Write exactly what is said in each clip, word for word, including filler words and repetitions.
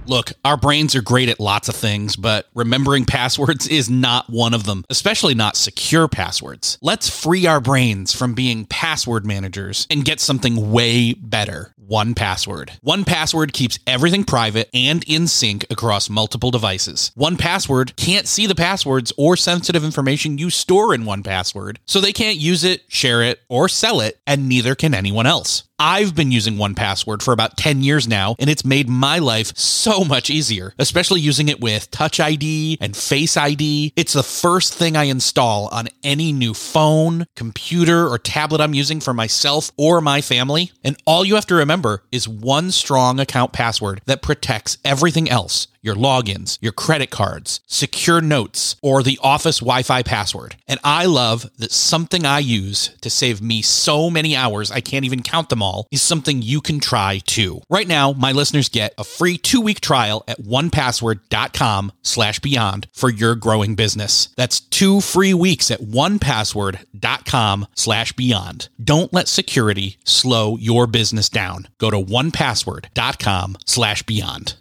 Look, our brains are great at lots of things, but remembering passwords is not one of them, especially not secure passwords. Let's free our brains from being password managers and get something way better. one Password. one Password keeps everything private and in sync across multiple devices. one Password can't see the passwords or sensitive information you store in one Password, so they can't use it, share it, or sell it, and neither can anyone else. I've been using one Password for about ten years now, and it's made my life so much easier, especially using it with Touch I D and Face I D. It's the first thing I install on any new phone, computer, or tablet I'm using for myself or my family. And all you have to remember is one strong account password that protects everything else. Your logins, your credit cards, secure notes, or the office Wi-Fi password. And I love that something I use to save me so many hours I can't even count them all is something you can try too. Right now, my listeners get a free two-week trial at onepassword.com slash beyond for your growing business. That's two free weeks at onepassword.com slash beyond. Don't let security slow your business down. Go to onepassword.com slash beyond.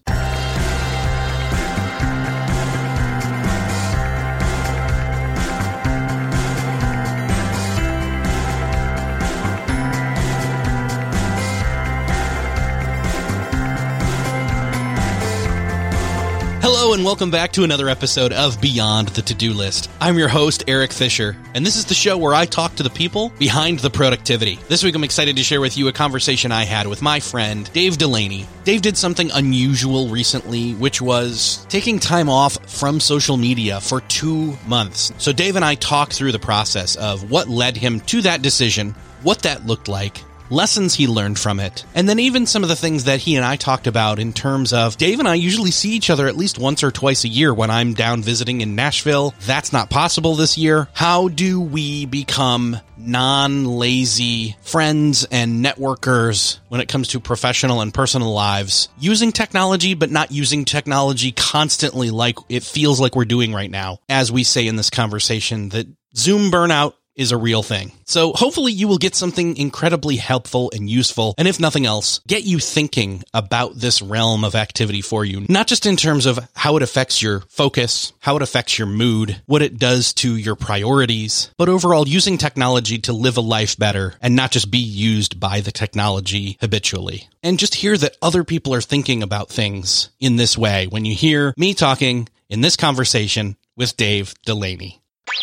Hello and welcome back to another episode of Beyond the To-Do List. I'm your host, Eric Fisher, and this is the show where I talk to the people behind the productivity. This week I'm excited to share with you a conversation I had with my friend, Dave Delaney. Dave did something unusual recently, which was taking time off from social media for two months. So Dave and I talked through the process of what led him to that decision, what that looked like, lessons he learned from it, and then even some of the things that he and I talked about in terms of Dave and I usually see each other at least once or twice a year when I'm down visiting in Nashville. That's not possible this year. How do we become non-lazy friends and networkers when it comes to professional and personal lives, using technology, but not using technology constantly like it feels like we're doing right now? As we say in this conversation, that Zoom burnout is a real thing. So hopefully you will get something incredibly helpful and useful, and if nothing else, get you thinking about this realm of activity for you, not just in terms of how it affects your focus, how it affects your mood, what it does to your priorities, but overall using technology to live a life better and not just be used by the technology habitually. And just hear that other people are thinking about things in this way when you hear me talking in this conversation with Dave Delaney.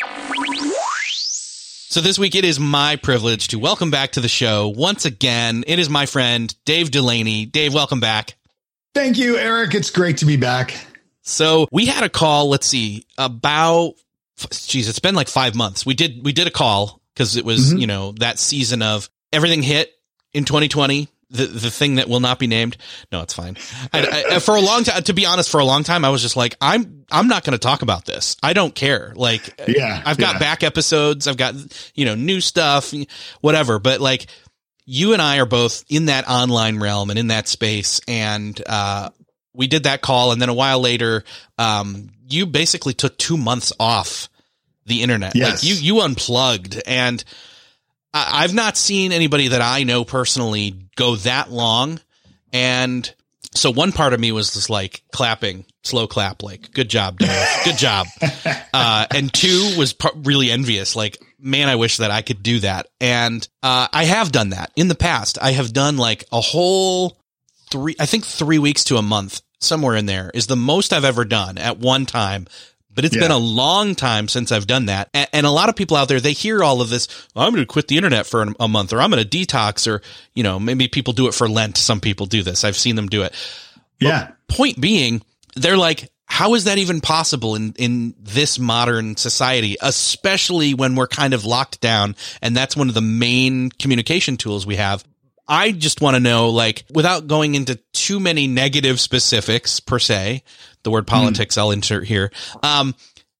So this week, it is my privilege to welcome back to the show once again. It is my friend, Dave Delaney. Dave, welcome back. Thank you, Eric. It's great to be back. So we had a call, let's see, about, geez, it's been like five months. We did, we did a call because it was, mm-hmm. you know, that season of everything hit in twenty twenty. The the thing that will not be named. No, it's fine. I, I, for a long time, to be honest, for a long time, I was just like, I'm I'm not going to talk about this. I don't care. Like, yeah, I've got yeah. back episodes. I've got, you know, new stuff, whatever. But like, you and I are both in that online realm and in that space. And uh, we did that call. And then a while later, um, you basically took two months off the internet. Yes. Like you, you unplugged. And I've not seen anybody that I know personally go that long. And so one part of me was just like clapping, slow clap, like, good job, Dave. Good job. Uh, and two was p- really envious. Like, man, I wish that I could do that. And uh, I have done that in the past. I have done like a whole three, I think three weeks to a month, somewhere in there is the most I've ever done at one time. But it's yeah. been a long time since I've done that. And, and a lot of people out there, they hear all of this. Oh, I'm going to quit the internet for a month, or I'm going to detox, or, you know, maybe people do it for Lent. Some people do this. I've seen them do it. Yeah. But point being, they're like, how is that even possible in, in this modern society, especially when we're kind of locked down? And that's one of the main communication tools we have. I just want to know, like, without going into too many negative specifics per se, the word politics mm. I'll insert here. Um,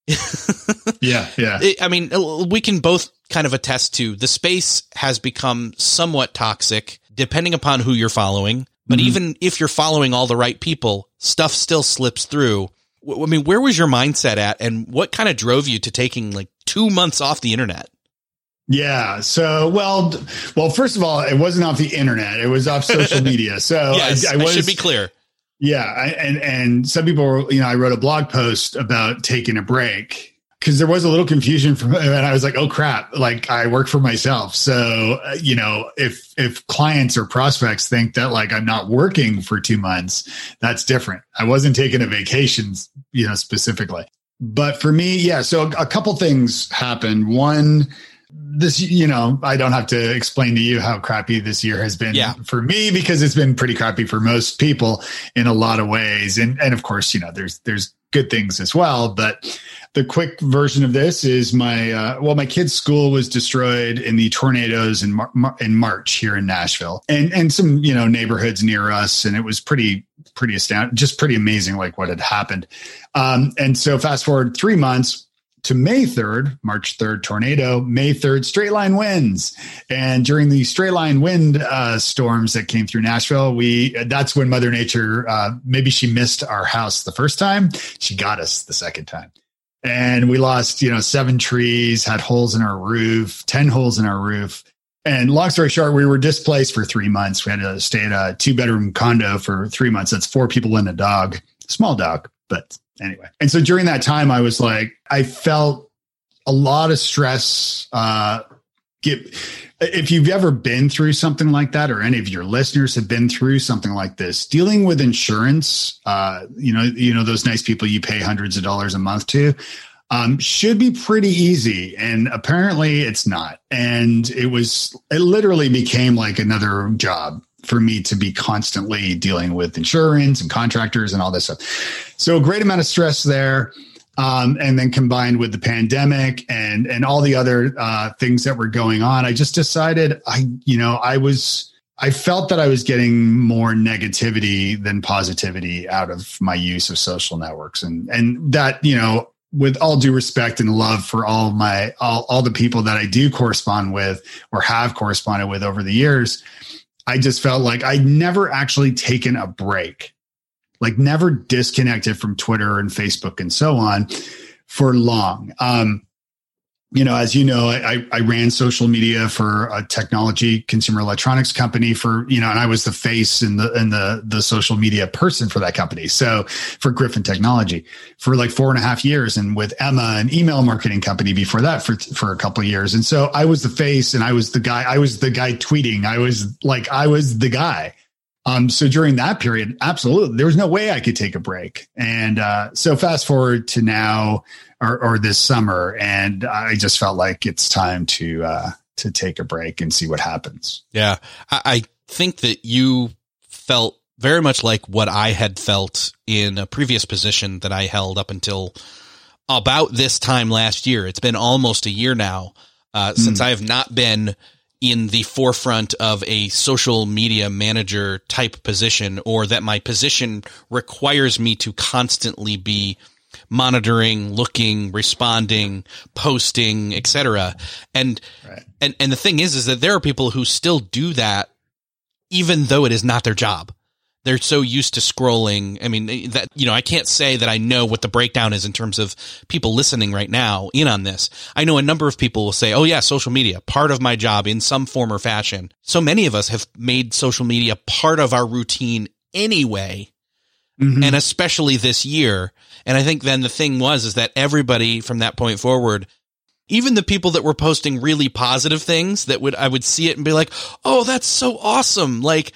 yeah, yeah. I mean, we can both kind of attest to the space has become somewhat toxic depending upon who you're following. But mm-hmm. even if you're following all the right people, stuff still slips through. I mean, where was your mindset at, and what kind of drove you to taking like two months off the internet? Yeah. So, well, well, first of all, it wasn't off the internet. It was off social media. So yes, I, I, was, I should be clear. Yeah. I, and, and some people were, you know, I wrote a blog post about taking a break because there was a little confusion from, and I was like, oh crap, like I work for myself. So, uh, you know, if, if clients or prospects think that like I'm not working for two months, that's different. I wasn't taking a vacation, you know, specifically. But for me, yeah. So a couple things happened. One, this, you know, I don't have to explain to you how crappy this year has been yeah. for me, because it's been pretty crappy for most people in a lot of ways. And, and of course, you know, there's, there's good things as well. But the quick version of this is my, uh, well, my kid's school was destroyed in the tornadoes in, Mar- in March here in Nashville, and, and some, you know, neighborhoods near us. And it was pretty, pretty astounding, just pretty amazing, like what had happened. Um, and so fast forward three months to May third, March third, tornado, May third, straight line winds. And during the straight line wind uh, storms that came through Nashville, we, that's when Mother Nature, uh, maybe she missed our house the first time. She got us the second time. And we lost, you know, seven trees, had holes in our roof, ten holes in our roof. And long story short, we were displaced for three months. We had to stay at a two bedroom condo for three months. That's four people and a dog, small dog, but anyway. And so during that time, I was like, I felt a lot of stress. Uh, get, if you've ever been through something like that, or any of your listeners have been through something like this, dealing with insurance, uh, you know, you know, those nice people you pay hundreds of dollars a month to, um, should be pretty easy. And apparently it's not. And it was, it literally became like another job for me to be constantly dealing with insurance and contractors and all this stuff. So a great amount of stress there. Um, and then combined with the pandemic and, and all the other uh, things that were going on, I just decided I, you know, I was, I felt that I was getting more negativity than positivity out of my use of social networks. And, and that, you know, with all due respect and love for all my, all, all the people that I do correspond with or have corresponded with over the years, I just felt like I'd never actually taken a break, like never disconnected from Twitter and Facebook and so on for long. Um, you know, as you know, I, I ran social media for a technology consumer electronics company for, you know, and I was the face and the, and the, the social media person for that company. So for Griffin Technology for like four and a half years, and with Emma, an email marketing company before that for, for a couple of years. And so I was the face and I was the guy, I was the guy tweeting. I was like, I was the guy. Um, so during that period, absolutely, there was no way I could take a break. And uh, so fast forward to now or, or this summer, and I just felt like it's time to uh, to take a break and see what happens. Yeah, I, I think that you felt very much like what I had felt in a previous position that I held up until about this time last year. It's been almost a year now uh, mm. since I have not been in the forefront of a social media manager type position, or that my position requires me to constantly be monitoring, looking, responding, posting, et cetera. And, right. and, and the thing is, is that there are people who still do that, even though it is not their job. They're so used to scrolling. I mean, that, you know, I can't say that I know what the breakdown is in terms of people listening right now in on this. I know a number of people will say, oh yeah, social media, part of my job in some form or fashion. So many of us have made social media part of our routine anyway. Mm-hmm. And especially this year. And I think then the thing was, is that everybody from that point forward, even the people that were posting really positive things that would, I would see it and be like, oh, that's so awesome. Like,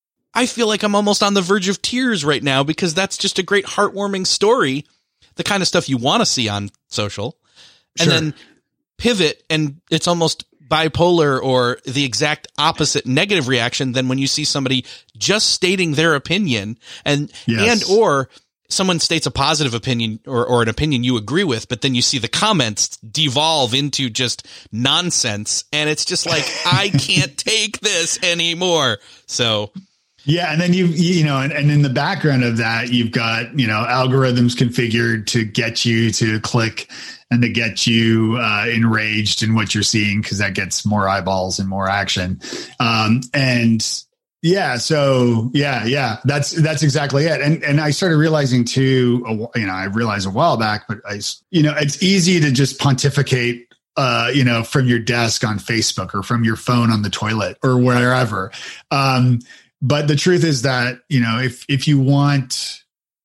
I feel like I'm almost on the verge of tears right now because that's just a great heartwarming story, the kind of stuff you want to see on social. Sure. And then pivot, and it's almost bipolar or the exact opposite negative reaction than when you see somebody just stating their opinion and, yes. and, or someone states a positive opinion or, or an opinion you agree with, but then you see the comments devolve into just nonsense. And it's just like, I can't take this anymore. So yeah. And then you, you know, and, and in the background of that, you've got, you know, algorithms configured to get you to click and to get you uh, enraged in what you're seeing, because that gets more eyeballs and more action. Um, and yeah, so yeah, yeah, that's, that's exactly it. And, and I started realizing too, you know, I realized a while back, but I, you know, it's easy to just pontificate, uh, you know, from your desk on Facebook or from your phone on the toilet or wherever. Um, but the truth is that, you know, if, if you want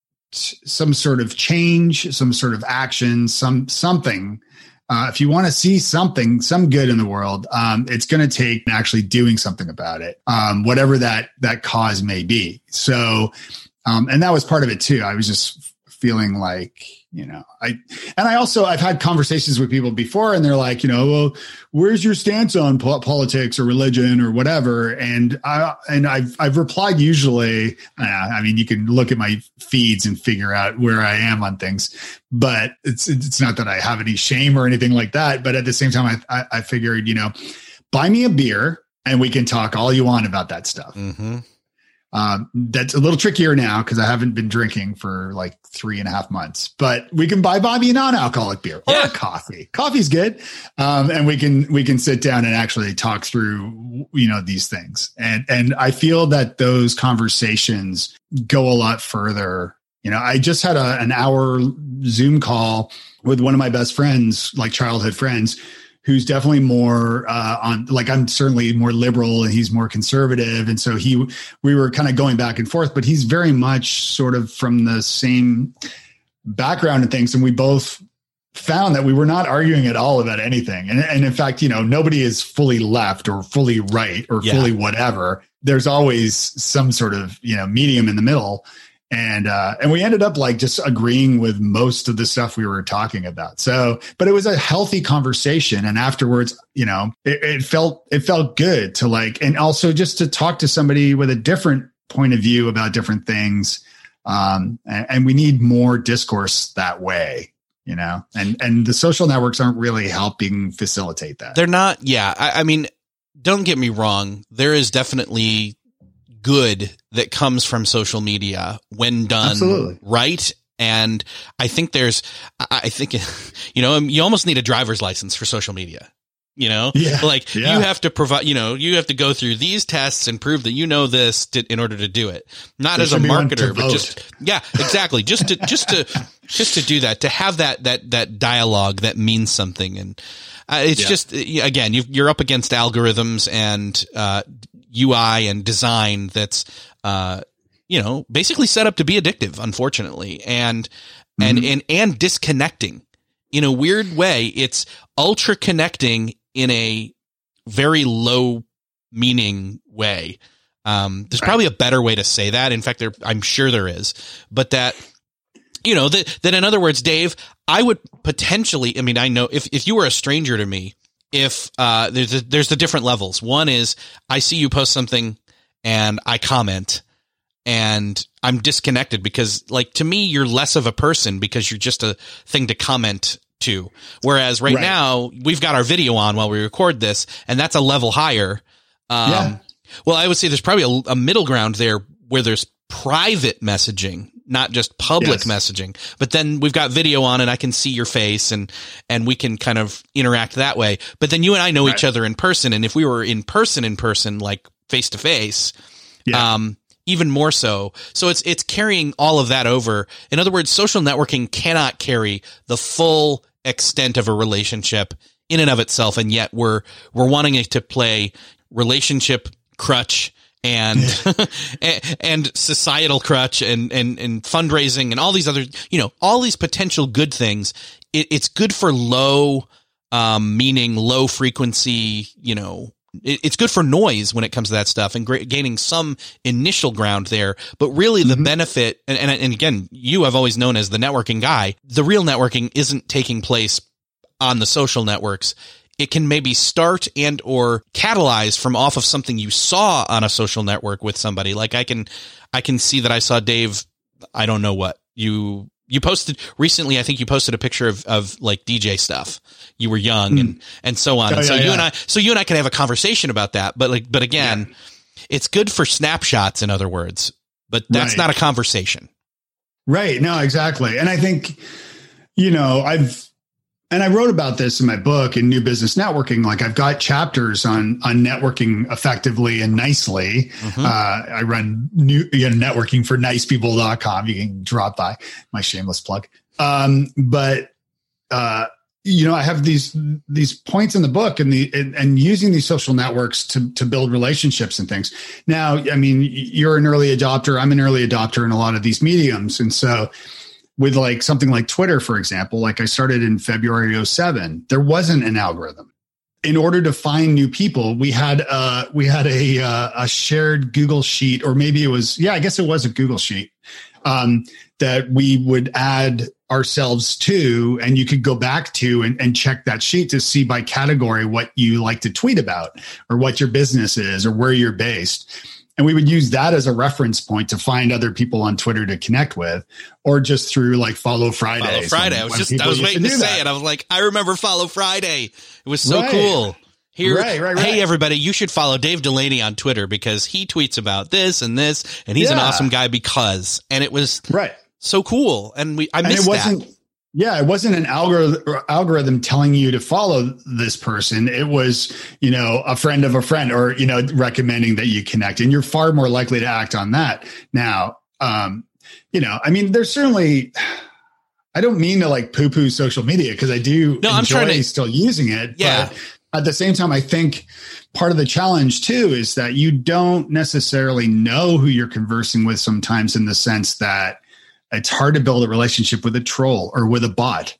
some sort of change, some sort of action, some, something, uh, if you want to see something, some good in the world, um, it's going to take actually doing something about it. Um, whatever that, that cause may be. So, um, and that was part of it too. I was just feeling like, you know, I, and I also, I've had conversations with people before and they're like, you know, well, where's your stance on po- politics or religion or whatever? And I, and I've, I've replied usually, uh, I mean, you can look at my feeds and figure out where I am on things, but it's, it's not that I have any shame or anything like that. But at the same time, I, I, I figured, you know, buy me a beer and we can talk all you want about that stuff. Mm-hmm. Um, that's a little trickier now because I haven't been drinking for like three and a half months, but we can buy Bobby a non-alcoholic beer or yeah. coffee. Coffee's good. Um, and we can, we can sit down and actually talk through, you know, these things. And, and I feel that those conversations go a lot further. You know, I just had a, an hour Zoom call with one of my best friends, like childhood friends, who's definitely more uh, on, like I'm certainly more liberal and he's more conservative. And so he, we were kind of going back and forth, but he's very much sort of from the same background and things. And we both found that we were not arguing at all about anything. And, and in fact, you know, nobody is fully left or fully right or yeah. fully whatever. There's always some sort of, you know, medium in the middle. And, uh, and we ended up like just agreeing with most of the stuff we were talking about. So, but it was a healthy conversation. And afterwards, you know, it, it felt, it felt good to like, and also just to talk to somebody with a different point of view about different things. Um, and, and we need more discourse that way, you know, and, and the social networks aren't really helping facilitate that. They're not. Yeah. I, I mean, don't get me wrong. There is definitely good that comes from social media when done Absolutely. Right. And I think there's, I think, you know, you almost need a driver's license for social media, you know, yeah. like yeah. you have to provide, you know, you have to go through these tests and prove that you know this to, in order to do it. Not there as a marketer, but just, yeah, exactly. Just to, just to, just to do that, to have that, that, that dialogue that means something. And uh, it's yeah. just, again, you, you're up against algorithms and, uh, U I and design that's, uh, you know, basically set up to be addictive, unfortunately, and, mm-hmm. and, and, and disconnecting in a weird way. It's ultra connecting in a very low meaning way. Um, there's right. probably a better way to say that. In fact, there, I'm sure there is, but that, you know, that, that in other words, Dave, I would potentially, I mean, I know if, if you were a stranger to me, if, uh, there's, a, there's the different levels. One is I see you post something and I comment and I'm disconnected because like, to me, you're less of a person because you're just a thing to comment to. Whereas right, right. now we've got our video on while we record this and that's a level higher. Um, yeah. Well, I would say there's probably a, a middle ground there where there's private messaging, not just public yes. messaging, but then we've got video on and I can see your face and, and we can kind of interact that way. But then you and I know right. each other in person. And if we were in person, in person, like face to face, um, even more so. So it's, it's carrying all of that over. In other words, social networking cannot carry the full extent of a relationship in and of itself. And yet we're, we're wanting it to play relationship crutch and, and, and societal crutch and, and, and fundraising and all these other, you know, all these potential good things. It, it's good for low, um, meaning low frequency, you know, it, it's good for noise when it comes to that stuff and gra- gaining some initial ground there. But really the mm-hmm. benefit, and, and, and again, you have always known as the networking guy, the real networking isn't taking place on the social networks. It can maybe start and or catalyze from off of something you saw on a social network with somebody. Like I can, I can see that I saw Dave. I don't know what you, you posted recently. I think you posted a picture of, of like D J stuff. You were young mm. and, and so on. Oh, and so yeah, you yeah. and I, so you and I can have a conversation about that. But like, but again, yeah. it's good for snapshots, in other words, but that's right. not a conversation. Right. No, exactly. And I think, you know, I've, and I wrote about this in my book in New Business Networking. Like I've got chapters on, on networking effectively and nicely. Mm-hmm. Uh, I run new you know, networking for nice people dot com. You can drop by, my shameless plug. Um, but, uh, you know, I have these these points in the book and the and, and using these social networks to to build relationships and things. Now, I mean, you're an early adopter. I'm an early adopter in a lot of these mediums. And so with like something like Twitter, for example, like I started in February oh seven, there wasn't an algorithm. In order to find new people, we had uh we had a uh, a shared Google sheet, or maybe it was, yeah, I guess it was a Google sheet um, that we would add ourselves to, and you could go back to and, and check that sheet to see by category what you like to tweet about, or what your business is, or where you're based. And we would use that as a reference point to find other people on Twitter to connect with, or just through like Follow Friday. Follow Friday. When, I was just, I was waiting to, to say that. it. I was like, I remember Follow Friday. It was so right. cool. Here, right, right, right. Hey, everybody, you should follow Dave Delaney on Twitter because he tweets about this and this, and he's yeah. an awesome guy because, and it was right. so cool. And we, I missed and it wasn't, that. Yeah, it wasn't an algorithm algorithm telling you to follow this person. It was, you know, a friend of a friend, or, you know, recommending that you connect, and you're far more likely to act on that. Now, um, you know, I mean, there's certainly, I don't mean to like poo poo social media, because I do no, enjoy I'm trying to, still using it. Yeah. But at the same time, I think part of the challenge too is that you don't necessarily know who you're conversing with sometimes, in the sense that it's hard to build a relationship with a troll or with a bot,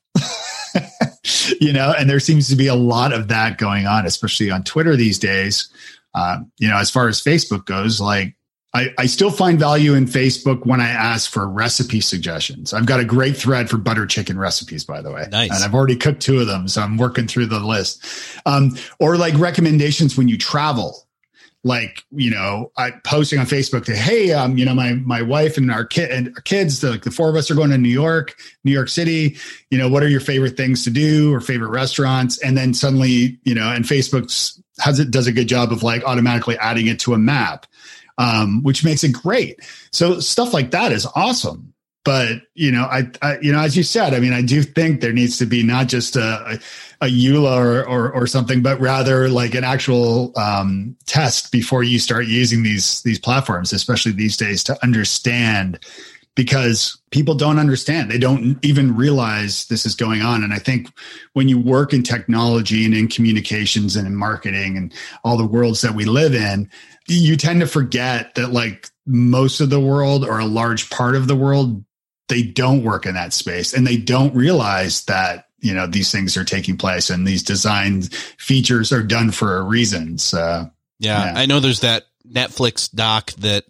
you know, and there seems to be a lot of that going on, especially on Twitter these days. Um, you know, as far as Facebook goes, like I, I still find value in Facebook when I ask for recipe suggestions. I've got a great thread for butter chicken recipes, by the way. Nice. And I've already cooked two of them, so I'm working through the list. Um, or like recommendations when you travel. Like, you know, I posting on Facebook that, hey, um, you know, my my wife and our kid and our kids, the, like the four of us are going to New York, New York City. You know, what are your favorite things to do, or favorite restaurants? And then suddenly, you know, and Facebook has it does a good job of like automatically adding it to a map, um, which makes it great. So stuff like that is awesome. But, you know, I, I, you know, as you said, I mean, I do think there needs to be not just a, a, a E U L A or, or, or something, but rather like an actual um, test before you start using these, these platforms, especially these days, to understand, because people don't understand. They don't even realize this is going on. And I think when you work in technology and in communications and in marketing and all the worlds that we live in, you tend to forget that like most of the world, or a large part of the world, they don't work in that space, and they don't realize that, you know, these things are taking place and these design features are done for a reason. So, yeah, yeah. I know there's that Netflix doc that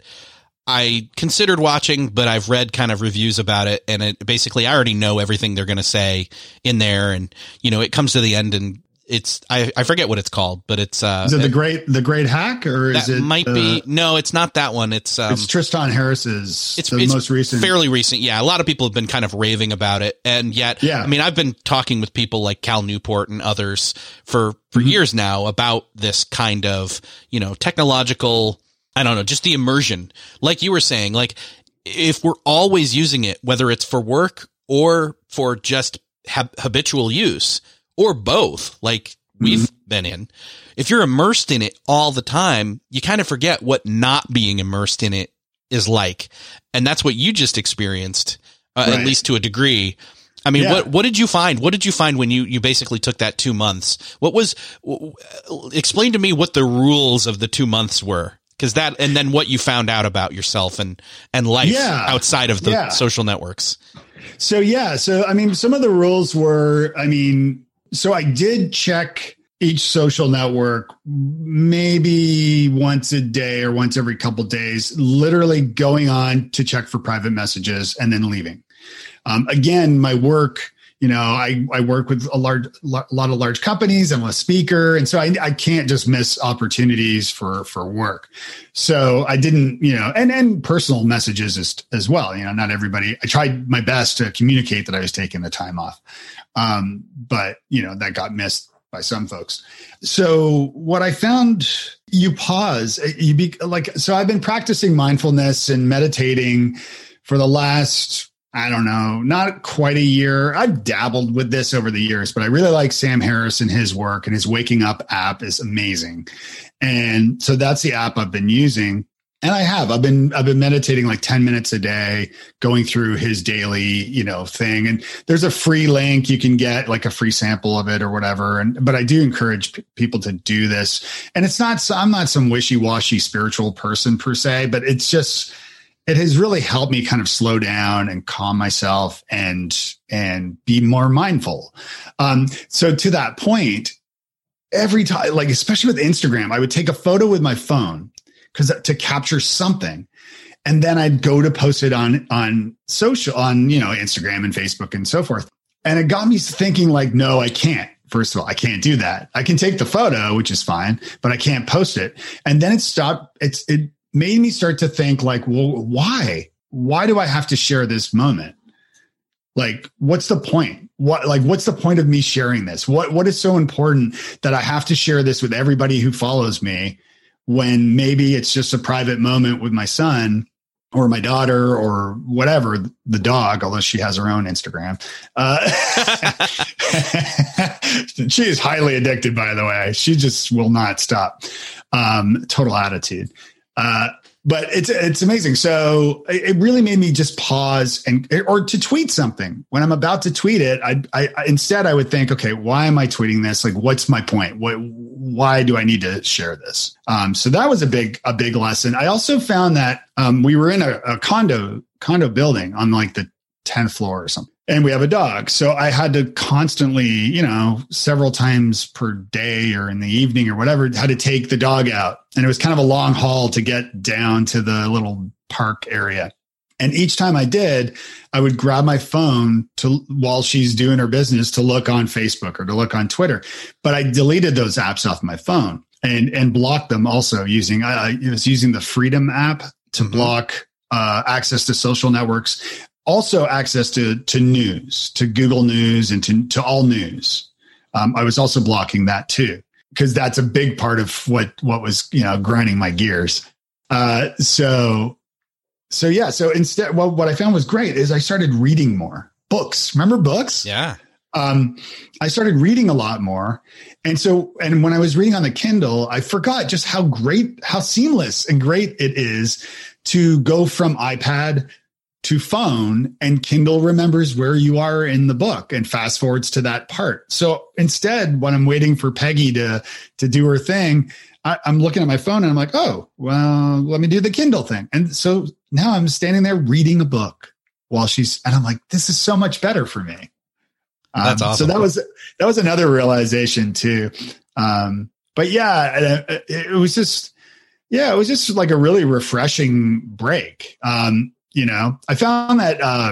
I considered watching, but I've read kind of reviews about it, and it basically, I already know everything they're going to say in there. And, you know, it comes to the end, and it's, I, I forget what it's called, but it's, uh, is it the great, the great hack, or is it might uh, be, no, it's not that one. It's, um, it's Tristan Harris's, it's, the it's most recent, fairly recent. Yeah. A lot of people have been kind of raving about it. And yet, yeah. I mean, I've been talking with people like Cal Newport and others for, for mm-hmm. years now about this kind of, you know, technological, I don't know, just the immersion. Like you were saying, like if we're always using it, whether it's for work or for just hab- habitual use, or both, like we've mm-hmm. been in, if you're immersed in it all the time, you kind of forget what not being immersed in it is like. And that's what you just experienced, uh, right. at least to a degree. I mean, yeah. what, what did you find? What did you find when you, you basically took that two months? What was, w- explain to me what the rules of the two months were. Cause that, and then what you found out about yourself and, and life yeah. outside of the yeah. social networks. So, yeah. So, I mean, some of the rules were, I mean, so I did check each social network maybe once a day or once every couple of days, literally going on to check for private messages and then leaving. Um, again, my work, you know, I, I work with a large, a lot of large companies. I'm a speaker. And so I, I can't just miss opportunities for, for work. So I didn't, you know, and, and personal messages as, as well. You know, not everybody, I tried my best to communicate that I was taking the time off. Um, but, you know, that got missed by some folks. So what I found, you pause, you be like, so I've been practicing mindfulness and meditating for the last, I don't know, not quite a year. I've dabbled with this over the years, but I really like Sam Harris and his work, and his Waking Up app is amazing. And so that's the app I've been using. And I have, I've been, I've been meditating like ten minutes a day, going through his daily, you know, thing. And there's a free link. You can get like a free sample of it or whatever. And, but I do encourage p- people to do this. And it's not, I'm not some wishy-washy spiritual person per se, but it's just, it has really helped me kind of slow down and calm myself and, and be more mindful. Um, so to that point, every time, like, especially with Instagram, I would take a photo with my phone because to capture something. And then I'd go to post it on, on social, on, you know, Instagram and Facebook and so forth. And it got me thinking like, no, I can't. First of all, I can't do that. I can take the photo, which is fine, but I can't post it. And then it stopped. It's, it made me start to think like, well, why, why do I have to share this moment? Like, what's the point? What, like, what's the point of me sharing this? What, what is so important that I have to share this with everybody who follows me when maybe it's just a private moment with my son or my daughter or whatever, the dog, although she has her own Instagram. Uh, she is highly addicted, by the way. She just will not stop. Um, total attitude. Uh, But it's it's amazing. So it really made me just pause and or to tweet something. When I'm about to tweet it, I, I instead I would think, okay, why am I tweeting this? Like, what's my point? What why do I need to share this? Um, so that was a big a big lesson. I also found that um, we were in a, a condo condo building on like the tenth floor or something. And we have a dog. So I had to constantly, you know, several times per day or in the evening or whatever, had to take the dog out. And it was kind of a long haul to get down to the little park area. And each time I did, I would grab my phone to while she's doing her business to look on Facebook or to look on Twitter. But I deleted those apps off my phone and, and blocked them also using, I was using the Freedom app to block uh, access to social networks. Also access to, to news, to Google News and to, to all news. Um, I was also blocking that too, because that's a big part of what, what was, you know, grinding my gears. Uh, so, so yeah. So instead, well, what I found was great is I started reading more books. Remember books? Yeah. Um, I started reading a lot more. And so, and when I was reading on the Kindle, I forgot just how great, how seamless and great it is to go from iPad to phone, and Kindle remembers where you are in the book and fast forwards to that part. So instead, when I'm waiting for Peggy to, to do her thing, I, I'm looking at my phone and I'm like, oh, well, let me do the Kindle thing. And so now I'm standing there reading a book while she's, and I'm like, this is so much better for me. Um, That's awesome. So that was, that was another realization too. Um, but yeah, it, it was just, yeah, it was just like a really refreshing break. Um, You know, I found that, uh,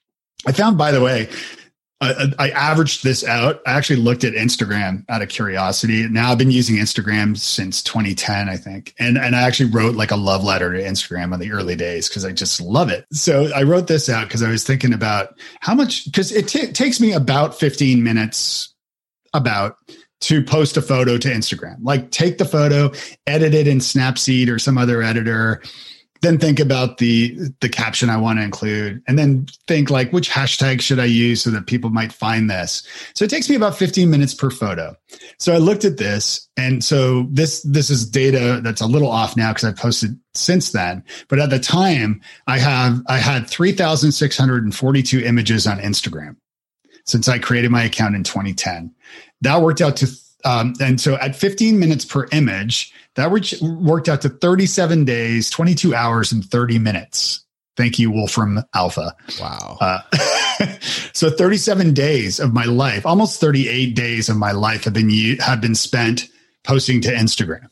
I found, by the way, uh, I averaged this out. I actually looked at Instagram out of curiosity. Now I've been using Instagram since twenty ten, I think. And, and I actually wrote like a love letter to Instagram in the early days because I just love it. So I wrote this out because I was thinking about how much, because it t- takes me about fifteen minutes about to post a photo to Instagram. Like take the photo, edit it in Snapseed or some other editor, then think about the the caption I want to include, and then think like, which hashtag should I use so that people might find this? So it takes me about fifteen minutes per photo. So I looked at this, and so this this is data that's a little off now because I posted since then. But at the time, I have I had three thousand six hundred forty-two images on Instagram since I created my account in twenty ten. That worked out to Um, and so at fifteen minutes per image, that worked out to thirty-seven days, twenty-two hours, and thirty minutes. Thank you, Wolfram Alpha. Wow. Uh, so thirty-seven days of my life, almost thirty-eight days of my life have been have been spent posting to Instagram.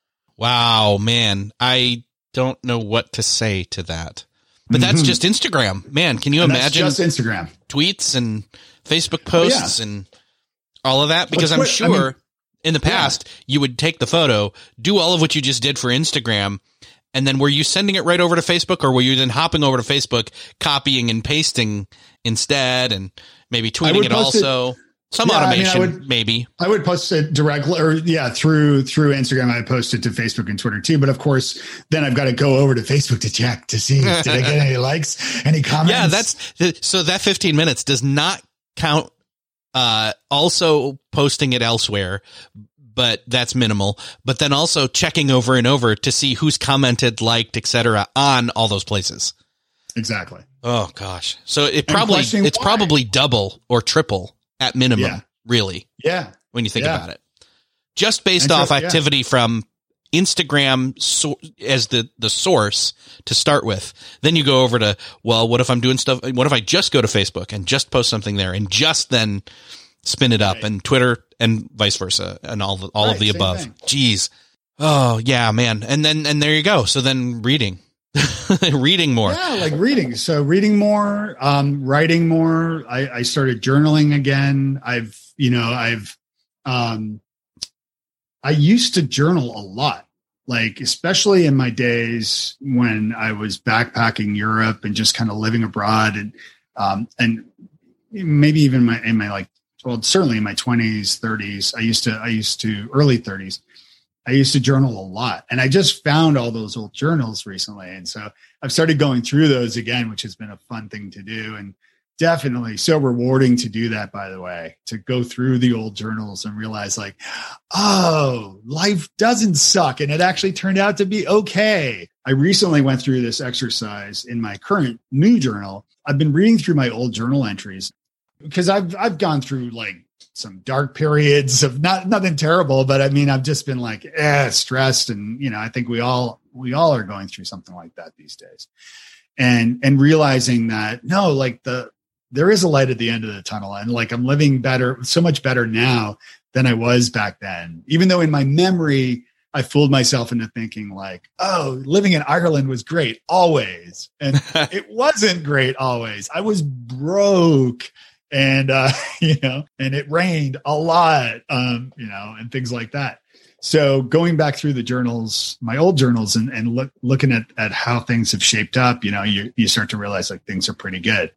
Wow, man. I don't know what to say to that. But that's mm-hmm. just Instagram. Man, can you and imagine that's just Instagram tweets and Facebook posts oh, yeah. and all of that? Because well, I'm sure I mean, in the past, yeah. you would take the photo, do all of what you just did for Instagram, and then were you sending it right over to Facebook, or were you then hopping over to Facebook, copying and pasting instead, and maybe tweeting it also? It, Some yeah, automation, I mean, I would, maybe. I would post it directly, or yeah, through through Instagram. I post it to Facebook and Twitter too. But of course, then I've got to go over to Facebook to check to see did I get any likes, any comments. Yeah, that's so that fifteen minutes does not count. Uh, also posting it elsewhere, but that's minimal. But then also checking over and over to see who's commented, liked, et cetera on all those places. Exactly. Oh gosh. So it probably, it's why. probably double or triple at minimum, yeah. really. Yeah. When you think yeah. about it, just based and off so, activity yeah. from Instagram so, as the, the source to start with. Then you go over to, well, what if I'm doing stuff? What if I just go to Facebook and just post something there and just then spin it up right. and Twitter and vice versa and all the, all right, of the above. Thing. Jeez. Oh yeah, man. And then, and there you go. So then reading, reading more. Yeah. Like reading. So reading more, um, writing more. I, I started journaling again. I've, you know, I've, um, I used to journal a lot, like, especially in my days when I was backpacking Europe and just kind of living abroad and, um, and maybe even my, in my, like, well, certainly in my twenties, thirties, I used to, I used to early thirties, I used to journal a lot, and I just found all those old journals recently. And so I've started going through those again, which has been a fun thing to do. And definitely so rewarding to do that, by the way, to go through the old journals and realize like, oh, life doesn't suck. And it actually turned out to be okay. I recently went through this exercise in my current new journal. I've been reading through my old journal entries because I've, I've gone through like some dark periods of not, nothing terrible, but I mean, I've just been like, eh, stressed. And, you know, I think we all, we all are going through something like that these days. And, and realizing that, no, like the, there is a light at the end of the tunnel, and like I'm living better, so much better now than I was back then. Even though in my memory, I fooled myself into thinking like, oh, living in Ireland was great always. And it wasn't great always. I was broke and, uh, you know, and it rained a lot, um, you know, and things like that. So going back through the journals, my old journals, and, and look, looking at, at how things have shaped up, you know, you, you start to realize like things are pretty good.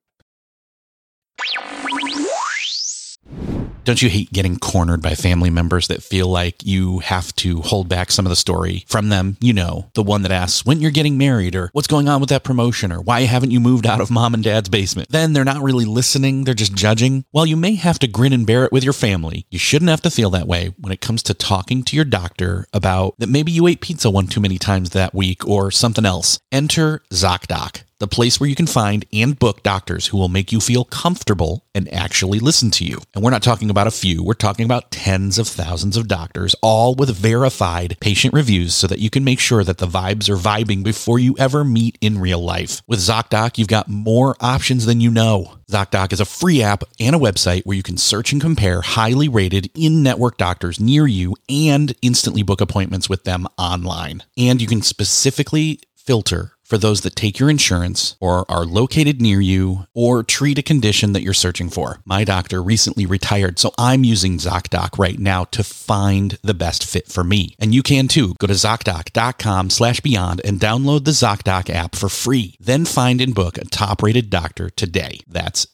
Don't you hate getting cornered by family members that feel like you have to hold back some of the story from them? You know, the one that asks when you're getting married, or what's going on with that promotion, or why haven't you moved out of mom and dad's basement? Then they're not really listening. They're just judging. While you may have to grin and bear it with your family, you shouldn't have to feel that way when it comes to talking to your doctor about that maybe you ate pizza one too many times that week or something else. Enter ZocDoc, the place where you can find and book doctors who will make you feel comfortable and actually listen to you. And we're not talking about a few, we're talking about tens of thousands of doctors, all with verified patient reviews so that you can make sure that the vibes are vibing before you ever meet in real life. With ZocDoc, you've got more options than you know. ZocDoc is a free app and a website where you can search and compare highly rated in-network doctors near you and instantly book appointments with them online. And you can specifically filter for those that take your insurance or are located near you or treat a condition that you're searching for. My doctor recently retired, so I'm using ZocDoc right now to find the best fit for me. And you can too. Go to ZocDoc.com slash beyond and download the ZocDoc app for free. Then find and book a top-rated doctor today. That's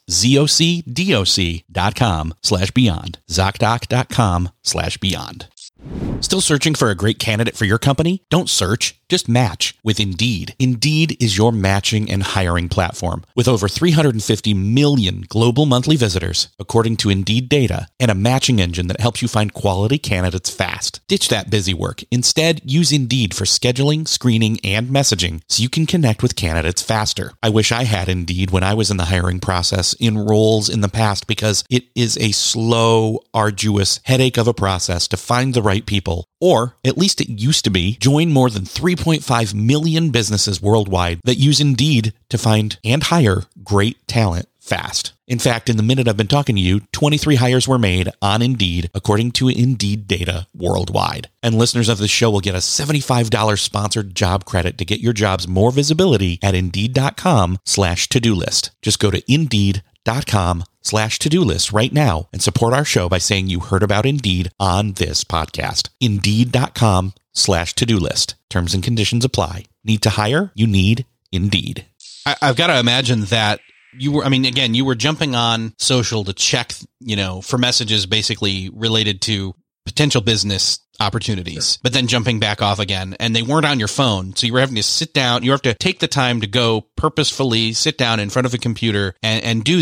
ZocDoc.com slash beyond. ZocDoc.com slash beyond. Still searching for a great candidate for your company? Don't search, just match with Indeed. Indeed is your matching and hiring platform. With over three hundred fifty million global monthly visitors, according to Indeed data, and a matching engine that helps you find quality candidates fast. Ditch that busy work. Instead, use Indeed for scheduling, screening, and messaging so you can connect with candidates faster. I wish I had Indeed when I was in the hiring process in roles in the past, because it is a slow, arduous headache of a process to find the right people, or at least it used to be. Join more than three point five million businesses worldwide that use Indeed to find and hire great talent fast. In fact, in the minute I've been talking to you, twenty-three hires were made on Indeed, according to Indeed data worldwide. And listeners of this show will get a seventy-five dollars sponsored job credit to get your jobs more visibility at Indeed.com slash to-do list. Just go to Indeed.com slash to-do list right now and support our show by saying you heard about Indeed on this podcast. Indeed.com slash to-do list. Terms and conditions apply. Need to hire? You need Indeed. I, I've got to imagine that you were, I mean, again, you were jumping on social to check, you know, for messages basically related to potential business opportunities, sure. But then jumping back off again, and they weren't on your phone. So you were having to sit down. You have to take the time to go purposefully sit down in front of a computer and, and do that.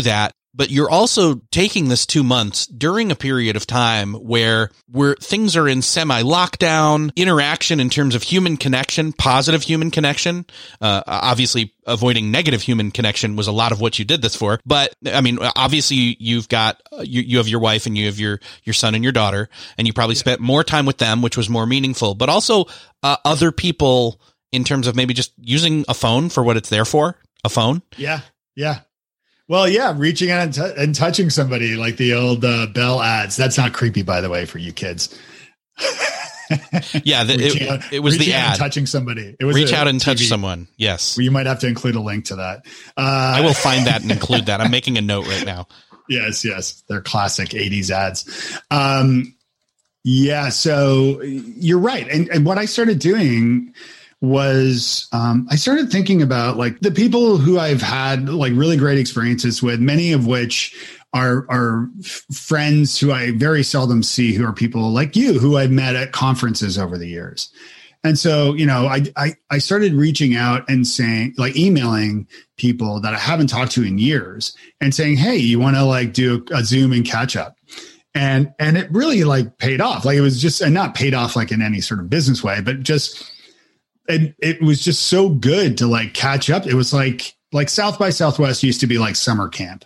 but you're also taking this two months during a period of time where where things are in semi lockdown, interaction in terms of human connection, positive human connection. Uh, obviously avoiding negative human connection was a lot of what you did this for. But I mean, obviously you've got, you, you have your wife and you have your, your son and your daughter, and you probably spent more time with them, which was more meaningful, but also uh, other people in terms of maybe just using a phone for what it's there for, a phone. Yeah. Yeah. Well, yeah, reaching out and, t- and touching somebody like the old uh, Bell ads. That's not creepy, by the way, for you kids. Yeah, the, it, out, it was the ad. Touching somebody. It was reach out and T V. touch someone. Yes. Well, you might have to include a link to that. Uh, I will find that and include that. I'm making a note right now. Yes, yes. They're classic eighties ads. Um, yeah, so you're right. And, and what I started doing was um, I started thinking about like the people who I've had like really great experiences with, many of which are are f- friends who I very seldom see, who are people like you who I've met at conferences over the years. And so, you know, I, I, I started reaching out and saying, like emailing people that I haven't talked to in years and saying, hey, you want to like do a Zoom and catch up? And, and it really like paid off. Like it was just, and not paid off like in any sort of business way, but just, it, it was just so good to like catch up. It was like, like South by Southwest used to be like summer camp.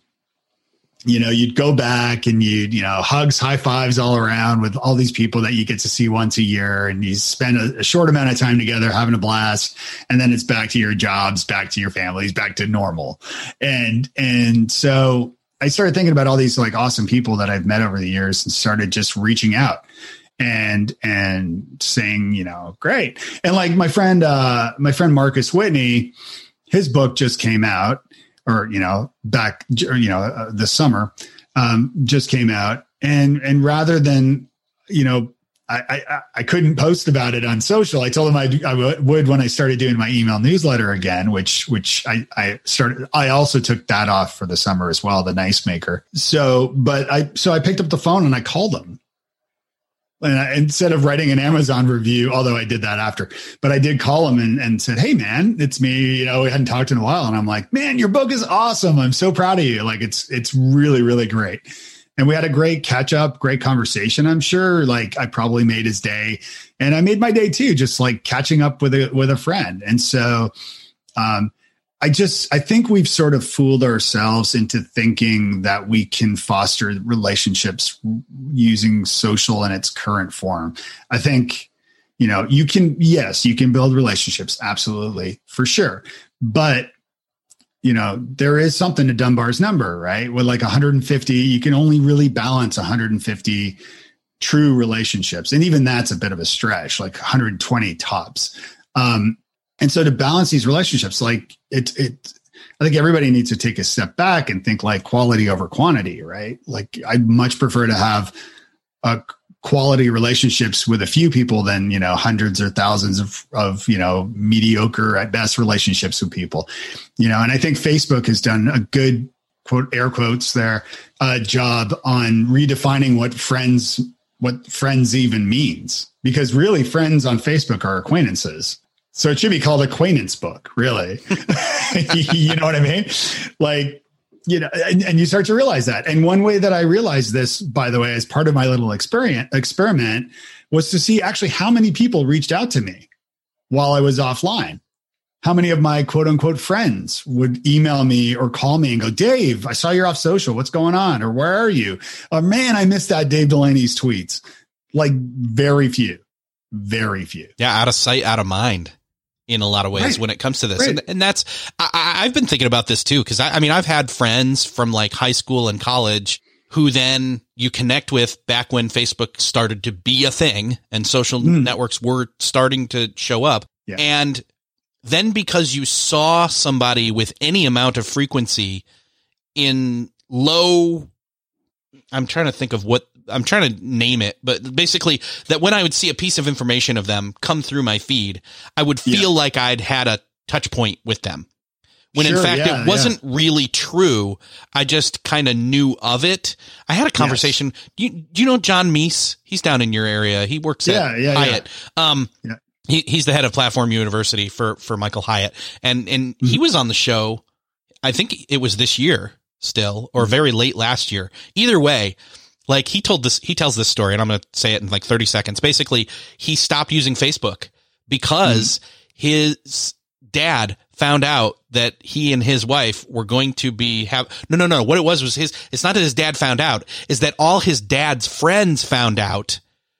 You know, you'd go back and you'd, you know, hugs, high fives all around with all these people that you get to see once a year. And you spend a, a short amount of time together having a blast. And then it's back to your jobs, back to your families, back to normal. And, and so I started thinking about all these like awesome people that I've met over the years and started just reaching out and, and saying, you know, great. And like my friend, uh, my friend Marcus Whitney, his book just came out. Or, you know, back, you know, uh, this summer um, just came out. And and rather than, you know, I, I, I couldn't post about it on social. I told him I'd, I would when I started doing my email newsletter again, which which I, I started. I also took that off for the summer as well, the Nice Maker. So, but I so I picked up the phone and I called him. And I, instead of writing an Amazon review, although I did that after, but I did call him and, and said, hey, man, it's me. You know, we hadn't talked in a while. And I'm like, man, your book is awesome. I'm so proud of you. Like, it's it's really, really great. And we had a great catch up, great conversation. I'm sure like I probably made his day and I made my day, too, just like catching up with a with a friend. And so um, I just I think we've sort of fooled ourselves into thinking that we can foster relationships using social in its current form. I think, you know, you can, yes, you can build relationships. Absolutely. For sure. But, you know, there is something to Dunbar's number, right? With like one hundred fifty, you can only really balance one hundred fifty true relationships. And even that's a bit of a stretch, like one hundred twenty tops. Um, And so to balance these relationships, like it, it, I think everybody needs to take a step back and think like quality over quantity, right? Like I'd much prefer to have a quality relationships with a few people than, you know, hundreds or thousands of, of, you know, mediocre at best relationships with people, you know, and I think Facebook has done a good quote, air quotes there, uh, job on redefining what friends, what friends even means, because really friends on Facebook are acquaintances. So it should be called Acquaintance Book, really. You know what I mean? Like, you know, and, and you start to realize that. And one way that I realized this, by the way, as part of my little experiment, experiment was to see actually how many people reached out to me while I was offline. How many of my quote unquote friends would email me or call me and go, Dave, I saw you're off social. What's going on? Or where are you? Oh, man, I missed that Dave Delaney's tweets. Like very few, very few. Yeah. Out of sight, out of mind. In a lot of ways right. when it comes to this. Right. And, and that's, I, I've been thinking about this too. Cause I, I mean, I've had friends from like high school and college who then you connect with back when Facebook started to be a thing and social mm. networks were starting to show up. Yeah. And then because you saw somebody with any amount of frequency in low, I'm trying to think of what, I'm trying to name it, but basically that when I would see a piece of information of them come through my feed, I would feel yeah. like I'd had a touch point with them. When sure, in fact, yeah, it wasn't yeah. really true. I just kind of knew of it. I had a conversation. Yes. Do, you, do you know John Meese? He's down in your area. He works yeah, at yeah, Hyatt. Yeah. Um, yeah. He, he's the head of Platform University for, for Michael Hyatt. And, and mm-hmm. he was on the show. I think it was this year. still, or very late last year. Either way, like he told this, he tells this story, and I'm going to say it in like thirty seconds. Basically, he stopped using Facebook because mm-hmm. his dad found out that he and his wife were going to be have no no no what it was was his it's not that his dad found out, is that all his dad's friends found out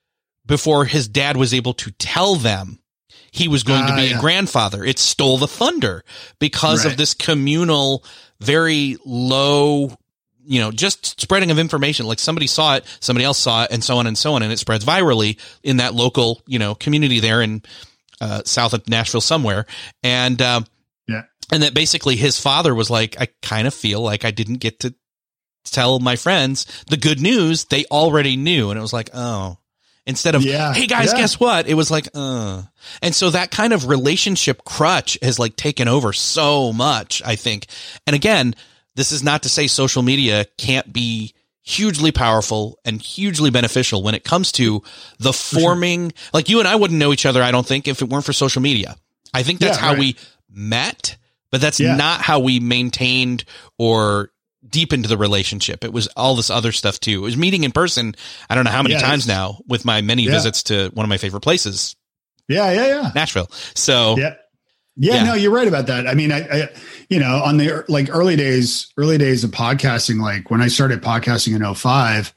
before his dad was able to tell them he was going uh, to be yeah. a grandfather. It stole the thunder because right. of this communal, very low, you know, just spreading of information. Like somebody saw it, somebody else saw it, and so on and so on, and it spreads virally in that local, you know, community there in uh, south of Nashville somewhere. And um, yeah, and that basically his father was like, I kind of feel like I didn't get to tell my friends the good news they already knew, and it was like, oh. Instead of, yeah, hey guys, yeah. guess what? It was like, uh, and so that kind of relationship crutch has like taken over so much, I think. And again, this is not to say social media can't be hugely powerful and hugely beneficial when it comes to the forming, sure. like you and I wouldn't know each other, I don't think, if it weren't for social media. I think that's yeah, how right. we met, but that's yeah. not how we maintained or deep into the relationship. It was all this other stuff too. It was meeting in person. I don't know how many yeah, times now with my many yeah. visits to one of my favorite places. Yeah. Yeah. Yeah. Nashville. So yeah. Yeah, yeah. No, you're right about that. I mean, I, I, you know, on the like early days, early days of podcasting, like when I started podcasting in oh five,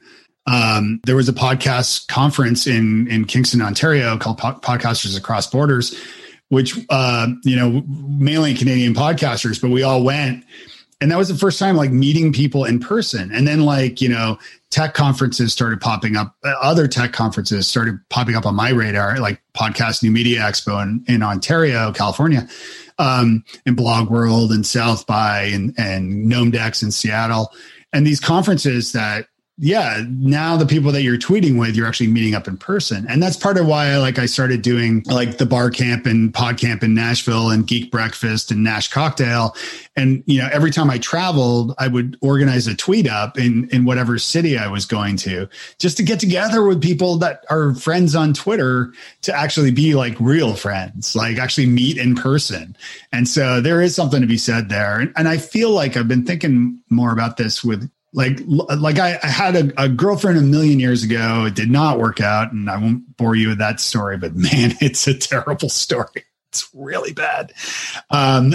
um, there was a podcast conference in, in Kingston, Ontario called po- Podcasters Across Borders, which, uh, you know, mainly Canadian podcasters, but we all went. And that was the first time like meeting people in person. And then like, you know, tech conferences started popping up. Other tech conferences started popping up on my radar, like Podcast New Media Expo in, in Ontario, California, um, and Blog World and South by and, and Gnome Decks in Seattle. And these conferences that, yeah, now the people that you're tweeting with, you're actually meeting up in person. And that's part of why I like I started doing like the Bar Camp and Pod Camp in Nashville and Geek Breakfast and Nash Cocktail. And, you know, every time I traveled, I would organize a tweet up in, in whatever city I was going to, just to get together with people that are friends on Twitter to actually be like real friends, like actually meet in person. And so there is something to be said there. And, and I feel like I've been thinking more about this with Like, like I, I had a, a girlfriend a million years ago. It did not work out, and I won't bore you with that story, but man, it's a terrible story. It's really bad. Um,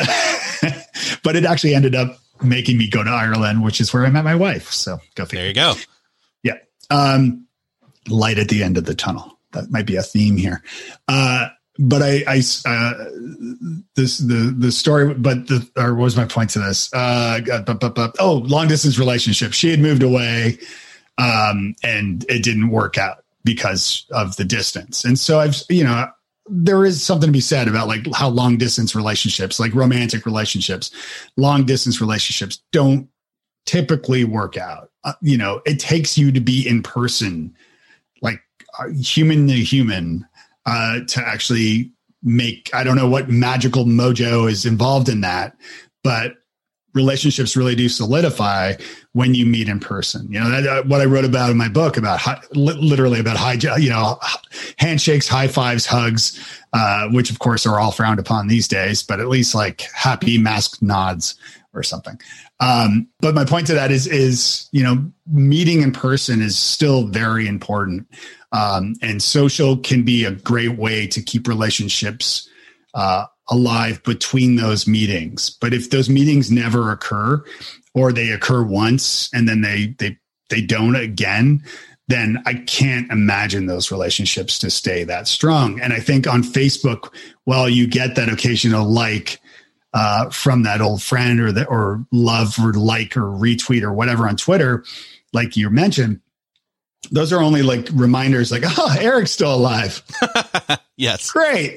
but it actually ended up making me go to Ireland, which is where I met my wife. So go figure. There you go. Yeah. Um, light at the end of the tunnel. That might be a theme here. Uh, But I, I, uh, this, the, the story, but the, or what was my point to this? Uh, but, but, but, oh, long distance relationship. She had moved away, um, and it didn't work out because of the distance. And so I've, you know, there is something to be said about like how long distance relationships, like romantic relationships, long distance relationships don't typically work out. Uh, you know, it takes you to be in person, like uh, human to human. Uh, to actually make, I don't know what magical mojo is involved in that, but relationships really do solidify when you meet in person. You know, that, uh, what I wrote about in my book about high, li- literally about high, you know, handshakes, high fives, hugs, uh, which of course are all frowned upon these days, but at least like happy masked nods or something. Um, but my point to that is, is, you know, meeting in person is still very important. Um, and social can be a great way to keep relationships uh, alive between those meetings. But if those meetings never occur, or they occur once and then they they they don't again, then I can't imagine those relationships to stay that strong. And I think on Facebook, while you get that occasional like uh, from that old friend, or that or love or like or retweet or whatever on Twitter, like you mentioned, those are only like reminders like, oh, Eric's still alive. Yes. Great.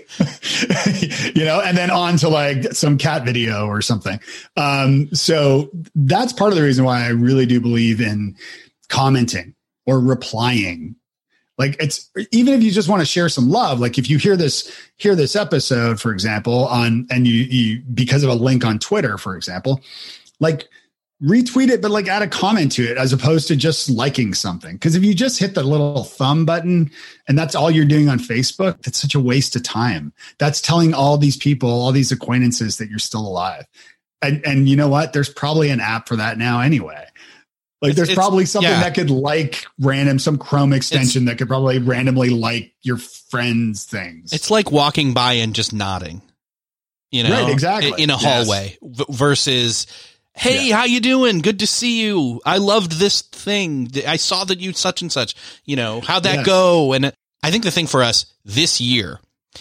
You know, and then on to like some cat video or something. Um, so that's part of the reason why I really do believe in commenting or replying. Like it's, even if you just want to share some love, like if you hear this, hear this episode, for example, on, and you, you, because of a link on Twitter, for example, like, retweet it, but like add a comment to it as opposed to just liking something. Because if you just hit the little thumb button and that's all you're doing on Facebook, that's such a waste of time. That's telling all these people, all these acquaintances that you're still alive. And, and you know what? There's probably an app for that now anyway. Like It's- there's it's- probably something yeah. that could like random, some Chrome extension that could probably randomly like your friends' things. It's like walking by and just nodding, you know, Right, exactly. in a Yes. hallway v- versus, hey, Yeah. how you doing? Good to see you. I loved this thing. I saw that you such and such, you know, how'd that Yes. go? And I think the thing for us this year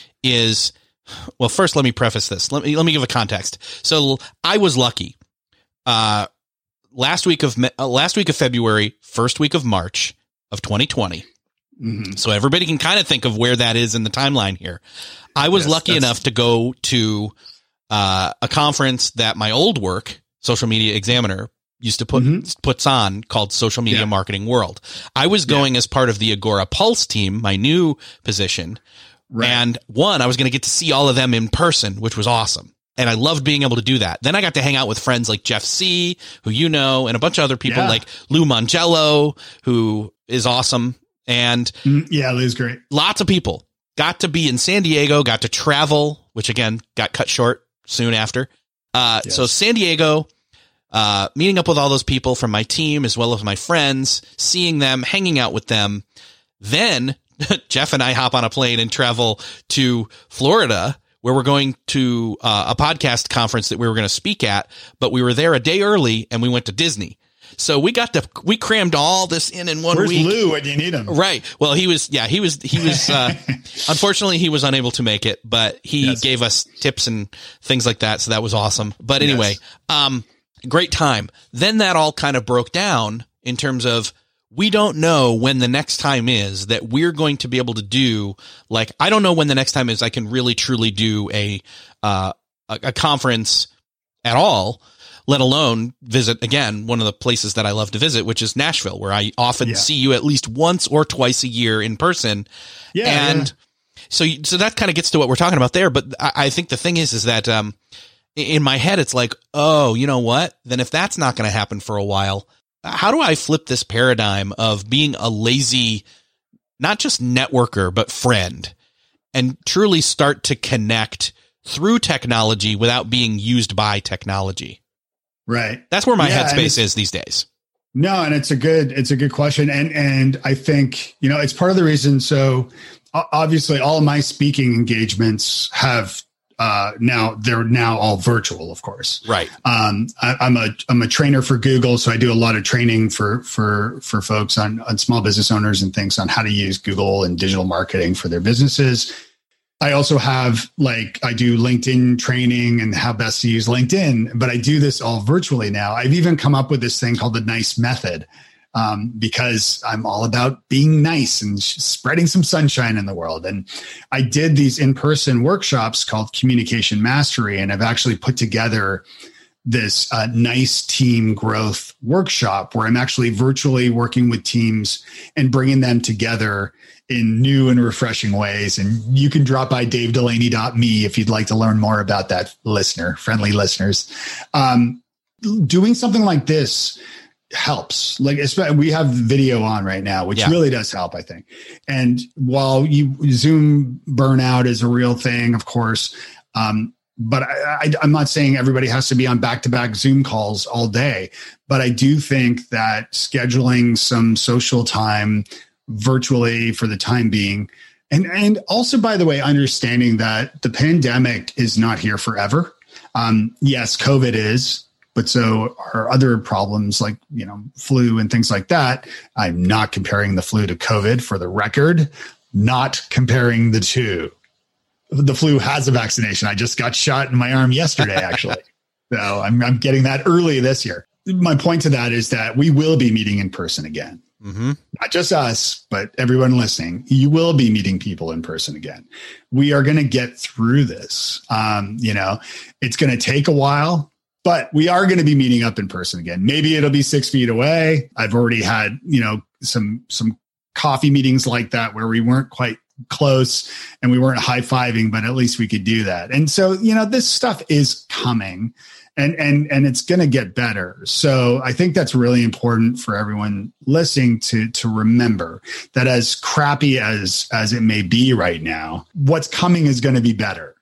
is, well, first, let me preface this. Let me, let me give a context. So I was lucky. Uh, last week of, Me- uh, last week of February, first week of March of twenty twenty. Mhm. So everybody can kind of think of where that is in the timeline here. I was Yes, lucky that's- enough to go to uh, a conference that my old work, Social Media Examiner, used to put Mhm. puts on called Social Media Yeah. Marketing World. I was going as part of the Agora Pulse team, my new position. Right. And one, I was going to get to see all of them in person, which was awesome. And I loved being able to do that. Then I got to hang out with friends like Jeff C., who you know, and a bunch of other people Yeah. like Lou Mangello, who is awesome. And Mm, yeah, Lou's great. lots of people got to be in San Diego, got to travel, which again got cut short soon after. Uh, Yes. So San Diego, uh, meeting up with all those people from my team as well as my friends, seeing them, hanging out with them. Then Jeff and I hop on a plane and travel to Florida, where we're going to uh, a podcast conference that we were going to speak at, but we were there a day early and we went to Disney. So we got to, we crammed all this in in one Where's week. Lou when you need him? Right. Well, he was, yeah, he was, he was, uh, unfortunately he was unable to make it, but he Yes. gave us tips and things like that. So that was awesome. But anyway, Yes. um, great time. Then that all kind of broke down in terms of, we don't know when the next time is that we're going to be able to do, like, I don't know when the next time is I can really truly do a, uh, a, a conference at all, let alone visit again, one of the places that I love to visit, which is Nashville, where I often Yeah. see you at least once or twice a year in person. Yeah, And so, you- so that kind of gets to what we're talking about there. But I, I think the thing is, is that, um, in my head, it's like, oh, you know what? Then if that's not going to happen for a while, how do I flip this paradigm of being a lazy, not just networker, but friend, and truly start to connect through technology without being used by technology? Right. That's where my Yeah, and headspace it's- is these days. No, and it's a good it's a good question, and and I think you know it's part of the reason. So o- obviously, all of my speaking engagements have uh, now they're now all virtual, of course. Right. Um, I, I'm a I'm a trainer for Google, so I do a lot of training for for for folks on on small business owners and things on how to use Google and digital marketing for their businesses. I also have like I do LinkedIn training and how best to use LinkedIn, but I do this all virtually now. I've even come up with this thing called the NICE method um, because I'm all about being nice and sh- spreading some sunshine in the world. And I did these in-person workshops called Communication Mastery, and I've actually put together this uh, NICE team growth workshop where I'm actually virtually working with teams and bringing them together in new and refreshing ways. And you can drop by dave delaney dot me if you'd like to learn more about that, listener, friendly listeners. Um, doing something like this helps. Like we have video on right now, which Yeah. really does help, I think. And while you Zoom burnout is a real thing, of course, um, but I, I, I'm not saying everybody has to be on back-to-back Zoom calls all day, but I do think that scheduling some social time virtually for the time being, and and also, by the way, understanding that the pandemic is not here forever. Um, yes, COVID is, but so are other problems like, you know, flu and things like that. I'm not comparing the flu to COVID, for the record, not comparing the two. The flu has a vaccination. I just got shot in my arm yesterday, actually. So I'm, I'm getting that early this year. My point to that is that we will be meeting in person again. Mm-hmm. Not just us, but everyone listening. You will be meeting people in person again. We are going to get through this. Um, you know, it's going to take a while, but we are going to be meeting up in person again. Maybe it'll be six feet away. I've already had, you know, some some coffee meetings like that where we weren't quite close and we weren't high-fiving, but at least we could do that. And so, you know, this stuff is coming. And and and it's going to get better. So I think that's really important for everyone listening to to remember that as crappy as as it may be right now, what's coming is going to be better.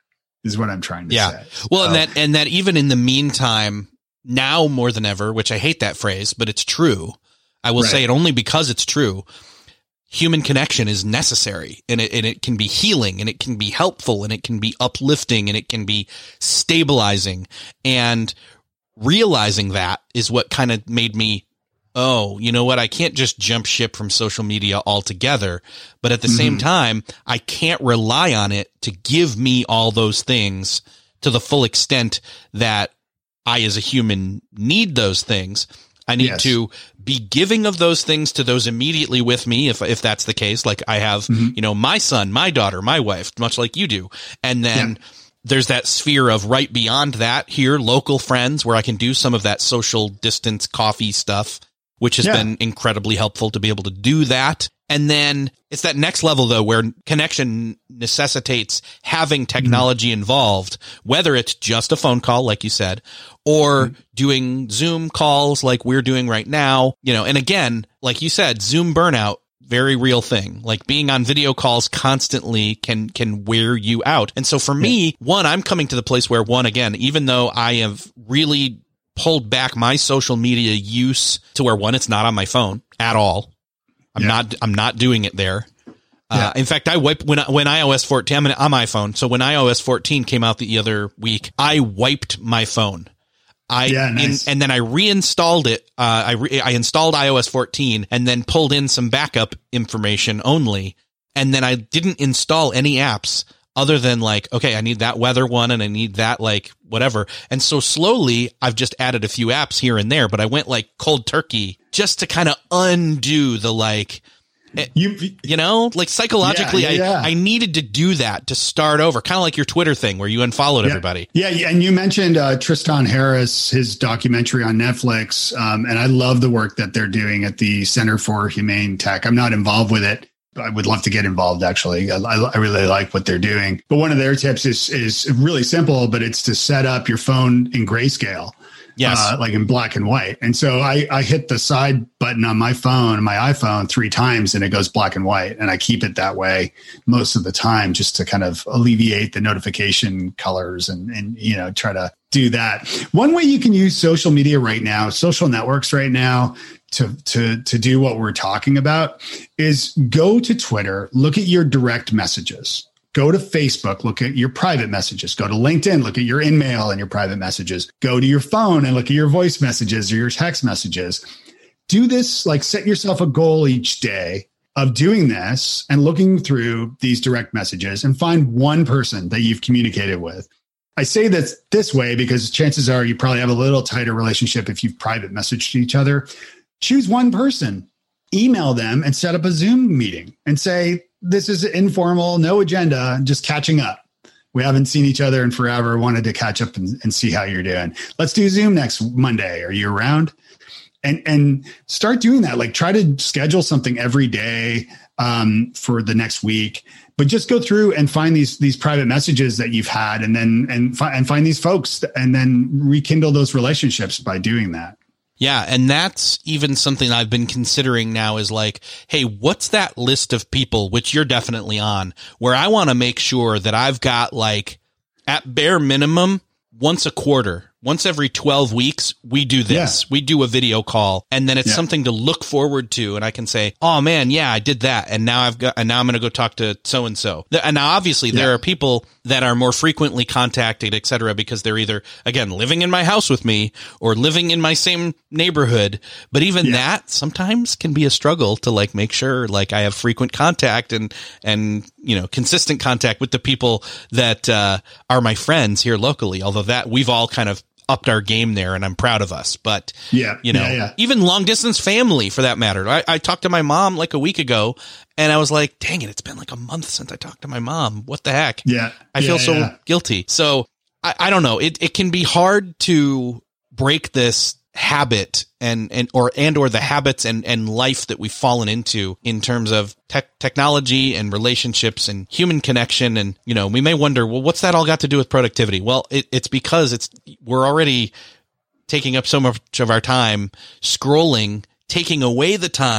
is what I'm trying to yeah. say. Well, so, and that, and that even in the meantime, now more than ever, which I hate that phrase, but it's true. I will right. say it only because it's true. Human connection is necessary, and it, and it can be healing, and it can be helpful, and it can be uplifting, and it can be stabilizing. And realizing that is what kind of made me, oh, you know what? I can't just jump ship from social media altogether, but at the mm-hmm. same time, I can't rely on it to give me all those things to the full extent that I, as a human, need those things. I need yes. to be giving of those things to those immediately with me, if if that's the case. Like I have, mm-hmm. you know, my son, my daughter, my wife, much like you do. And then yeah. there's that sphere of right beyond that here, local friends, where I can do some of that social distance coffee stuff, which has yeah. been incredibly helpful to be able to do that. And then it's that next level, though, where connection necessitates having technology mm-hmm. involved, whether it's just a phone call, like you said, or mm-hmm. doing Zoom calls like we're doing right now. You know, and again, like you said, Zoom burnout, very real thing. Like being on video calls constantly can can wear you out. And so for me, yeah. one, I'm coming to the place where, one, again, even though I have really pulled back my social media use to where, one, it's not on my phone at all. I'm yeah. not, I'm not doing it there. Uh, yeah. In fact, I wiped when, when iOS fourteen, I'm on my phone. So when iOS fourteen came out the other week, I wiped my phone. I, yeah, nice. in, and then I reinstalled it. Uh, I, re, I installed iOS fourteen and then pulled in some backup information only. And then I didn't install any apps other than like, okay, I need that weather one and I need that like whatever. And so slowly I've just added a few apps here and there, but I went like cold turkey just to kind of undo the like, you, you know, like psychologically, yeah, yeah. I, I needed to do that to start over, kind of like your Twitter thing where you unfollowed yeah. everybody. Yeah. yeah. And you mentioned uh, Tristan Harris, his documentary on Netflix. Um, and I love the work that they're doing at the Center for Humane Tech. I'm not involved with it. I would love to get involved, actually. I, I really like what they're doing. But one of their tips is is really simple, but it's to set up your phone in grayscale. Yes. Uh, like in black and white. And so I, I hit the side button on my phone, my iPhone, three times, and it goes black and white. And I keep it that way most of the time just to kind of alleviate the notification colors and, and, you know, try to do that. One way you can use social media right now, social networks right now, to, to, to do what we're talking about is go to Twitter, look at your direct messages. Go to Facebook, look at your private messages. Go to LinkedIn, look at your InMail and your private messages. Go to your phone and look at your voice messages or your text messages. Do this, like set yourself a goal each day of doing this and looking through these direct messages and find one person that you've communicated with. I say this this way because chances are you probably have a little tighter relationship if you've private messaged each other. Choose one person, email them and set up a Zoom meeting and say, this is informal, no agenda, just catching up. We haven't seen each other in forever. Wanted to catch up and, and see how you're doing. Let's do Zoom next Monday. Are you around? And and start doing that. Like try to schedule something every day um, for the next week. But just go through and find these these private messages that you've had, and then and fi- and find these folks, and then rekindle those relationships by doing that. Yeah, and that's even something I've been considering now is like, hey, what's that list of people, which you're definitely on, where I want to make sure that I've got like at bare minimum once a quarter, once every twelve weeks, we do this. Yeah. We do a video call, and then it's yeah. something to look forward to. And I can say, oh man, yeah, I did that. And now I've got, and now I'm going to go talk to so-and-so. And now obviously yeah. there are people that are more frequently contacted, et cetera, because they're either, again, living in my house with me or living in my same neighborhood. But even yeah. that sometimes can be a struggle to like make sure like I have frequent contact and, and, you know, consistent contact with the people that, uh, are my friends here locally. Although that we've all kind of upped our game there, and I'm proud of us. But yeah, you know, yeah, yeah. even long distance family for that matter. I, I talked to my mom like a week ago, and I was like, dang it, it's been like a month since I talked to my mom. What the heck? Yeah. I yeah, feel so yeah. guilty. So I, I don't know. It it can be hard to break this habit and, and, or, and, or the habits and, and life that we've fallen into in terms of tech, technology and relationships and human connection. And, you know, we may wonder, well, what's that all got to do with productivity? Well, it, it's because it's, we're already taking up so much of our time scrolling, taking away the time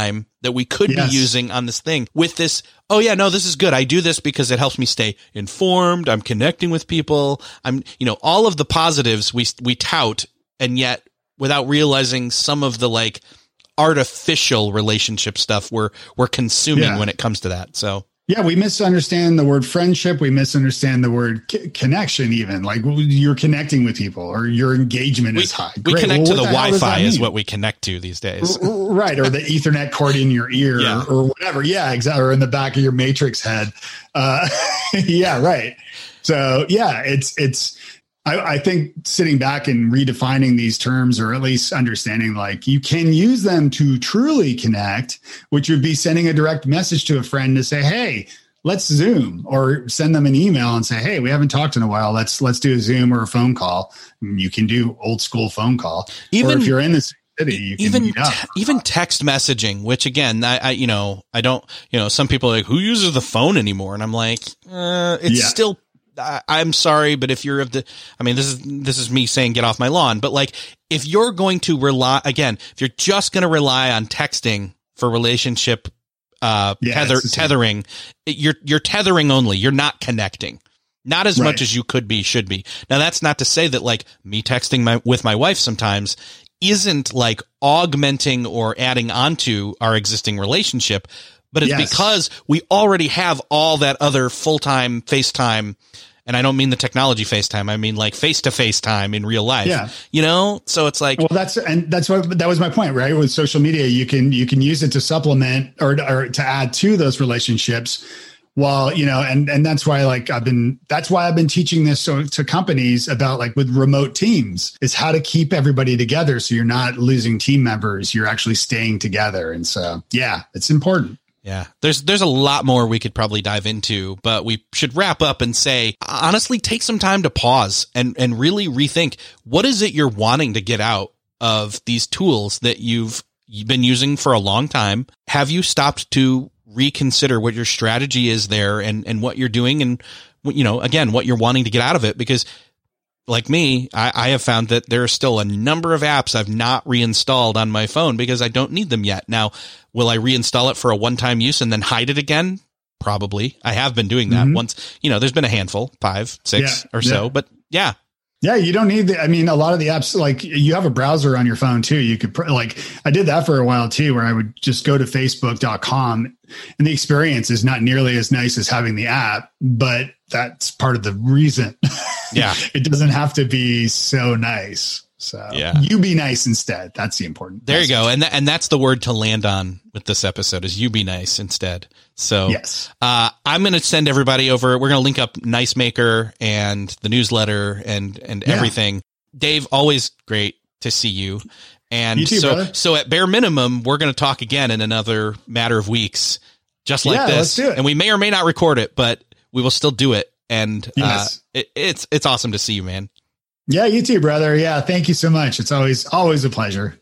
that we could yes. be using on this thing with this. Oh yeah, no, this is good. I do this because it helps me stay informed. I'm connecting with people. I'm, you know, all of the positives we, we tout, and yet without realizing some of the like artificial relationship stuff we're, we're consuming yeah. when it comes to that. So. Yeah, we misunderstand the word friendship. We misunderstand the word c- connection, even like you're connecting with people or your engagement we, is high. We Great. connect well, to the Wi-Fi is mean? what we connect to these days. Right. Or the Ethernet cord in your ear yeah. or, or whatever. Yeah, exactly. Or in the back of your Matrix head. Uh, yeah, right. So yeah, it's, it's, I, I think sitting back and redefining these terms, or at least understanding like you can use them to truly connect, which would be sending a direct message to a friend to say, hey, let's Zoom, or send them an email and say, hey, we haven't talked in a while. Let's, let's do a Zoom or a phone call. You can do old school phone call. Even or if you're in the city, you can even, meet up. Te- even text messaging, which again, I, I, you know, I don't, you know, some people are like, who uses the phone anymore? And I'm like, uh, it's yeah. still, I, I'm sorry, but if you're of the, I mean, this is, this is me saying get off my lawn, but like, if you're going to rely, again, if you're just going to rely on texting for relationship, uh, yeah, tether, tethering, you're, you're tethering only, you're not connecting, not as right. much as you could be, should be. Now, that's not to say that like me texting my, with my wife sometimes isn't like augmenting or adding onto our existing relationship, but it's yes. because we already have all that other full-time FaceTime. And I don't mean the technology FaceTime. I mean like face-to-face time in real life, yeah. you know? So it's like, well, that's, and that's what, that was my point, right? With social media, you can, you can use it to supplement or, or to add to those relationships while, you know, and, and that's why like I've been, that's why I've been teaching this so, to companies about like with remote teams is how to keep everybody together. So you're not losing team members, you're actually staying together. And so, yeah, it's important. Yeah, there's there's a lot more we could probably dive into, but we should wrap up and say, honestly, take some time to pause and, and really rethink, what is it you're wanting to get out of these tools that you've, you've been using for a long time? Have you stopped to reconsider what your strategy is there and, and what you're doing and, you know, again, what you're wanting to get out of it? Because like me, I, I have found that there are still a number of apps I've not reinstalled on my phone because I don't need them yet. Now, will I reinstall it for a one-time use and then hide it again? Probably. I have been doing that mm-hmm. once. You know, there's been a handful, five, six yeah, or so, yeah. but yeah. Yeah, you don't need the, I mean, a lot of the apps, like you have a browser on your phone too. You could like, I did that for a while too, where I would just go to facebook dot com and the experience is not nearly as nice as having the app, but that's part of the reason. Yeah. It doesn't have to be so nice. So yeah. you be nice instead. That's the important. There message. you go. And th- and that's the word to land on with this episode is you be nice instead. So yes, uh, I'm going to send everybody over. We're going to link up Nice Maker and the newsletter and, and yeah. everything. Dave, always great to see you. And you too, so, brother. so at bare minimum, we're going to talk again in another matter of weeks, just like yeah, this. Let's do it. And we may or may not record it, but we will still do it. And yes. uh, it, it's, it's awesome to see you, man. Yeah, you too, brother. Yeah. Thank you so much. It's always, always a pleasure.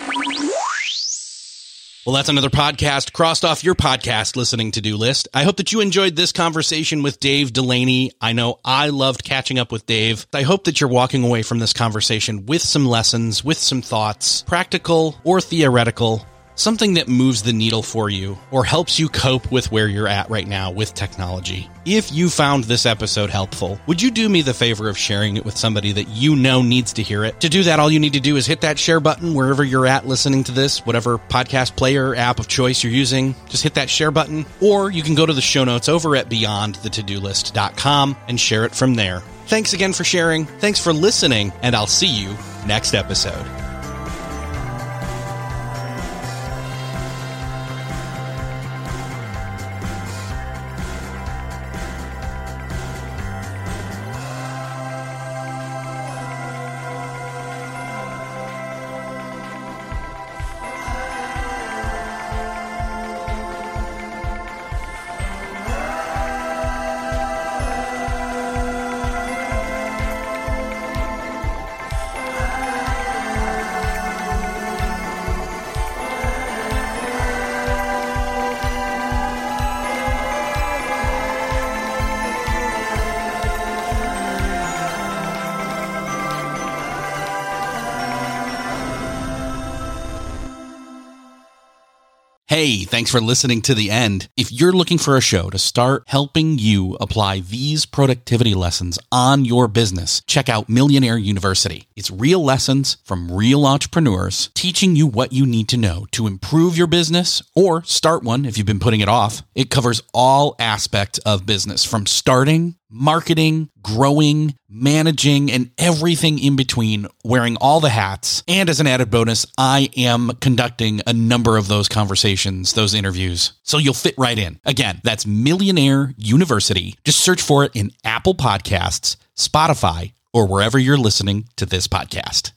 Well, that's another podcast crossed off your podcast listening to-do list. I hope that you enjoyed this conversation with Dave Delaney. I know I loved catching up with Dave. I hope that you're walking away from this conversation with some lessons, with some thoughts, practical or theoretical, something that moves the needle for you or helps you cope with where you're at right now with technology. If you found this episode helpful, would you do me the favor of sharing it with somebody that you know needs to hear it? To do that, all you need to do is hit that share button wherever you're at listening to this, whatever podcast player app of choice you're using. Just hit that share button, or you can go to the show notes over at beyond the to do list dot com and share it from there. Thanks again for sharing. Thanks for listening, and I'll see you next episode. Hey, thanks for listening to the end. If you're looking for a show to start helping you apply these productivity lessons on your business, check out Millionaire University. It's real lessons from real entrepreneurs teaching you what you need to know to improve your business or start one if you've been putting it off. It covers all aspects of business, from starting, marketing, growing, managing, and everything in between, wearing all the hats. And as an added bonus, I am conducting a number of those conversations, those interviews, so you'll fit right in. Again, that's Millionaire University. Just search for it in Apple Podcasts, Spotify, or wherever you're listening to this podcast.